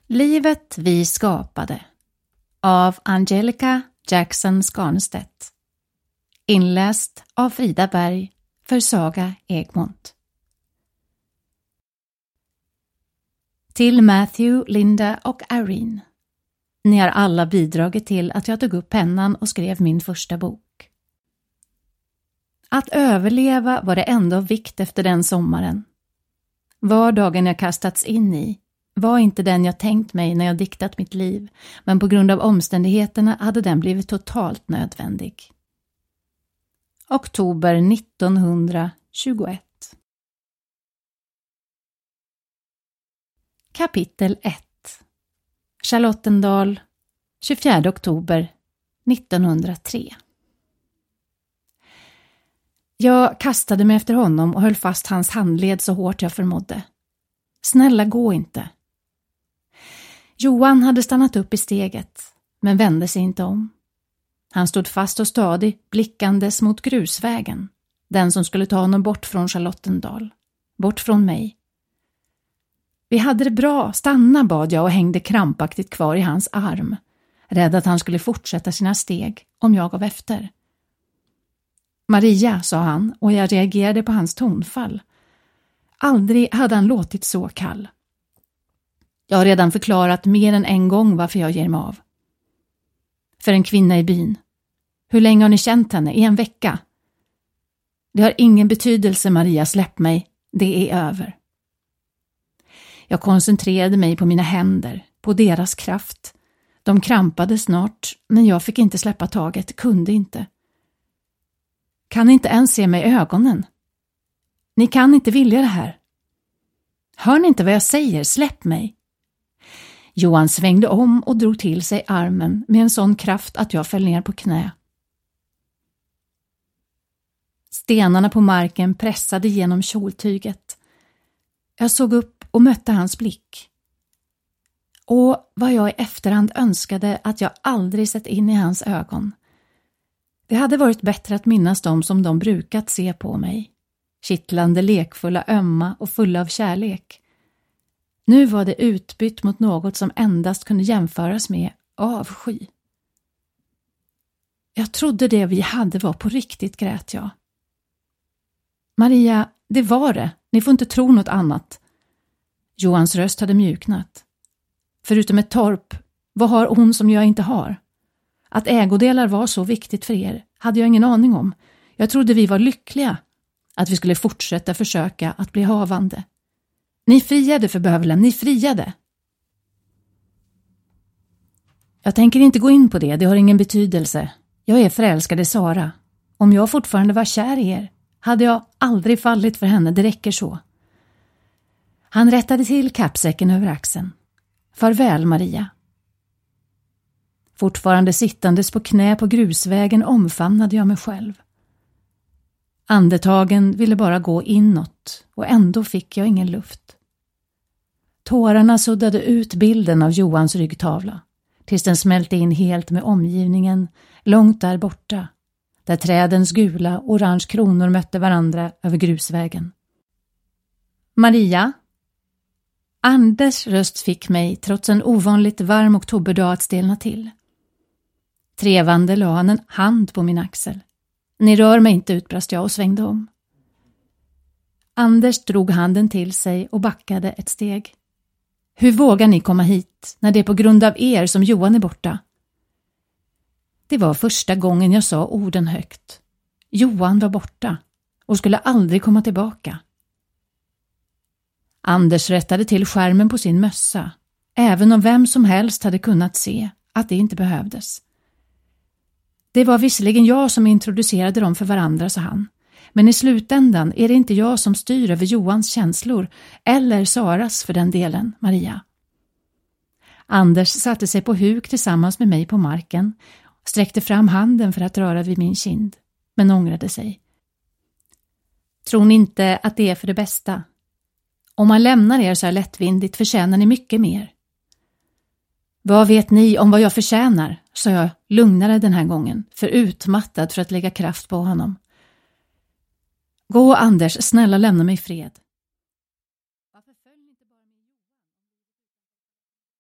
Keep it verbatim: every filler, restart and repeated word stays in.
Livet vi skapade av Angelica Jackson Skarnstedt. Inläst av Frida Berg för Saga Egmont. Till Matthew, Linda och Irene. Ni har alla bidragit till att jag tog upp pennan och skrev min första bok. Att överleva var det ändå av vikt efter den sommaren. Vardagen jag kastats in i var inte den jag tänkt mig när jag diktat mitt liv, men på grund av omständigheterna hade den blivit totalt nödvändig. Oktober nittonhundratjugoett. Kapitel ett. Charlottendal, tjugofjärde oktober nittonhundratre. Jag kastade mig efter honom och höll fast hans handled så hårt jag förmådde. Snälla, gå inte. Johan hade stannat upp i steget, men vände sig inte om. Han stod fast och stadig, blickandes mot grusvägen, den som skulle ta honom bort från Charlottendal, bort från mig. Vi hade det bra, stanna, bad jag och hängde krampaktigt kvar i hans arm, rädd att han skulle fortsätta sina steg om jag gav efter. Maria, sa han, och jag reagerade på hans tonfall. Aldrig hade han låtit så kall. Jag har redan förklarat mer än en gång varför jag ger mig av. För en kvinna i byn. Hur länge har ni känt henne? I en vecka? Det har ingen betydelse, Maria, släpp mig. Det är över. Jag koncentrerade mig på mina händer, på deras kraft. De krampade snart, men jag fick inte släppa taget, kunde inte. Kan ni inte ens se mig i ögonen? Ni kan inte vilja det här. Hör ni inte vad jag säger? Släpp mig. Johan svängde om och drog till sig armen med en sån kraft att jag föll ner på knä. Stenarna på marken pressade genom kjoltyget. Jag såg upp och mötte hans blick. Och vad jag i efterhand önskade att jag aldrig sett in i hans ögon. Det hade varit bättre att minnas dem som de brukat se på mig. Kittlande, lekfulla, ömma och fulla av kärlek. Nu var det utbytt mot något som endast kunde jämföras med avsky. Jag trodde det vi hade var på riktigt, grät jag. Maria, det var det. Ni får inte tro något annat. Johans röst hade mjuknat. Förutom ett torp, vad har hon som jag inte har? Att ägodelar var så viktigt för er hade jag ingen aning om. Jag trodde vi var lyckliga. Att vi skulle fortsätta försöka att bli havande. Ni friade för bövelen, ni friade. Jag tänker inte gå in på det, det har ingen betydelse. Jag är förälskad i Sara. Om jag fortfarande var kär i er hade jag aldrig fallit för henne, det räcker så. Han rättade till kappsäcken över axeln. Farväl, Maria. Fortfarande sittandes på knä på grusvägen omfamnade jag mig själv. Andetagen ville bara gå inåt och ändå fick jag ingen luft. Tårarna suddade ut bilden av Johans ryggtavla tills den smälte in helt med omgivningen långt där borta, där trädens gula och orange kronor mötte varandra över grusvägen. Maria? Anders röst fick mig trots en ovanligt varm oktoberdag att stelna till. Trevande la han en hand på min axel. Ni rör mig inte, utbrast jag och svängde om. Anders drog handen till sig och backade ett steg. Hur vågar ni komma hit när det är på grund av er som Johan är borta? Det var första gången jag sa orden högt. Johan var borta och skulle aldrig komma tillbaka. Anders rättade till skärmen på sin mössa, även om vem som helst hade kunnat se att det inte behövdes. Det var visserligen jag som introducerade dem för varandra, sa han. Men i slutändan är det inte jag som styr över Johans känslor, eller Saras för den delen, Maria. Anders satte sig på huk tillsammans med mig på marken, sträckte fram handen för att röra vid min kind, men ångrade sig. Tror ni inte att det är för det bästa? Om man lämnar er så här lättvindigt förtjänar ni mycket mer. Vad vet ni om vad jag förtjänar, sa jag lugnare den här gången, för utmattad för att lägga kraft på honom. Gå, Anders, snälla lämna mig i fred.